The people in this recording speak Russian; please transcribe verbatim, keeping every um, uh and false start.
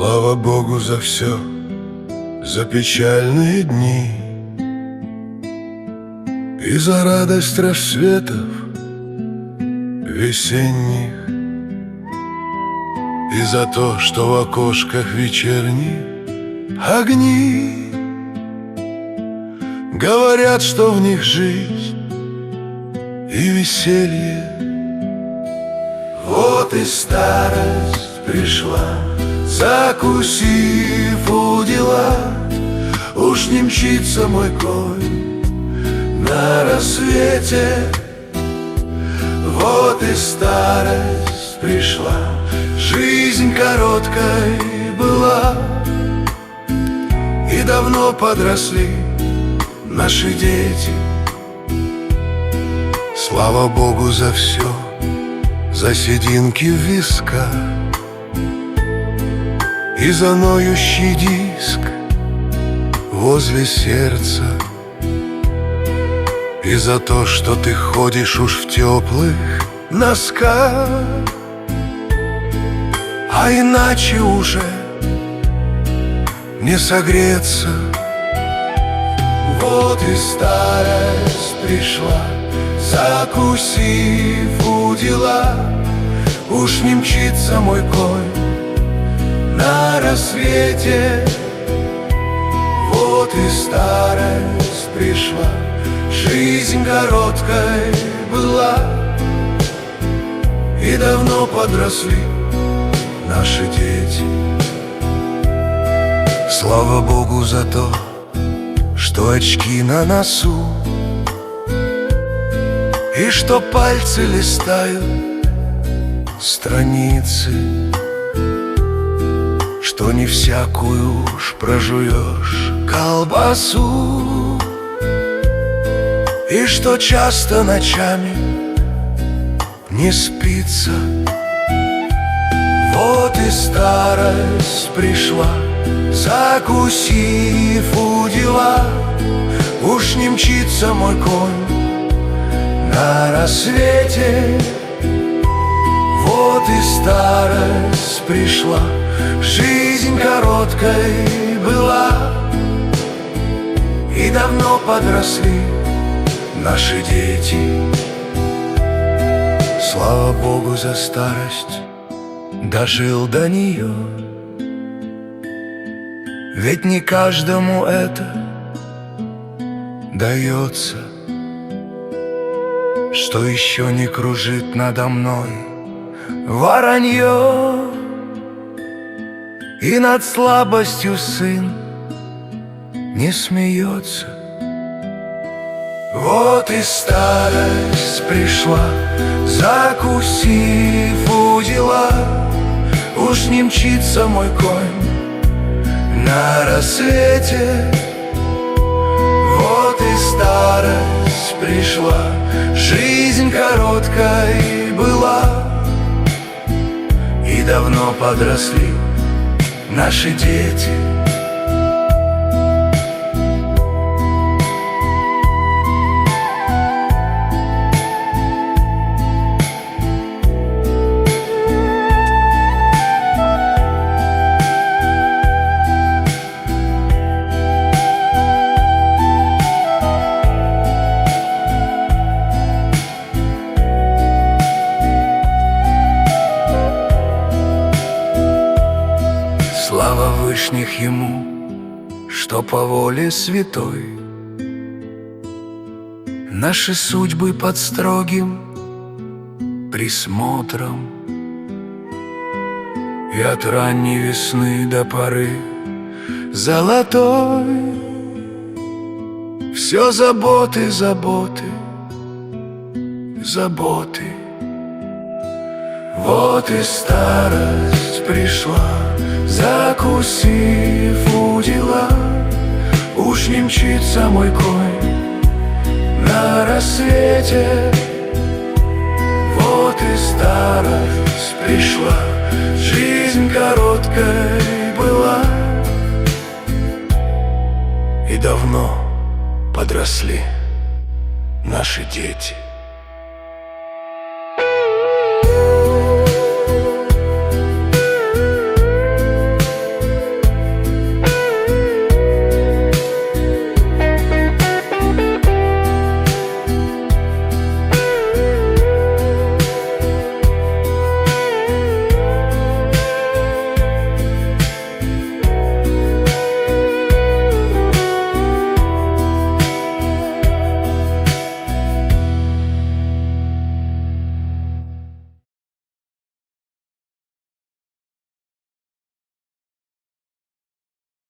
Слава Богу за все, за печальные дни и за радость рассветов весенних, и за то, что в окошках вечерних огни говорят, что в них жизнь и веселье. Вот и старость пришла, закусив у дела. Уж не мчится мой конь на рассвете. Вот и старость пришла, жизнь короткой была, и давно подросли наши дети. Слава Богу за все, за сединки в висках и за ноющий диск возле сердца, и за то, что ты ходишь уж в теплых носках, а иначе уже не согреться. Вот и старость пришла, закусив у дела. Уж не мчится мой конь на рассвете. Вот и старость пришла, жизнь короткой была, и давно подросли наши дети. Слава Богу за то, что очки на носу, и что пальцы листают страницы, что не всякую уж прожуешь колбасу, и что часто ночами не спится. Вот и старость пришла, закусив у дела. Уж не мчится мой конь на рассвете. Вот и старость пришла, жизнь короткой была, и давно подросли наши дети. Слава Богу за старость, дожил до нее. Ведь не каждому это дается, что еще не кружит надо мной воронье, и над слабостью сын не смеется. Вот и старость пришла, закусив у дела. Уж не мчится мой конь на рассвете. Вот и старость пришла, жизнь короткой была, и давно подросли наши дети. Слава вышних ему, что по воле святой наши судьбы под строгим присмотром, и от ранней весны до поры золотой все заботы, заботы, заботы. Вот и старость пришла, закусив у дела. Уж не мчится мой конь на рассвете. Вот и старость пришла, жизнь короткой была, и давно подросли наши дети.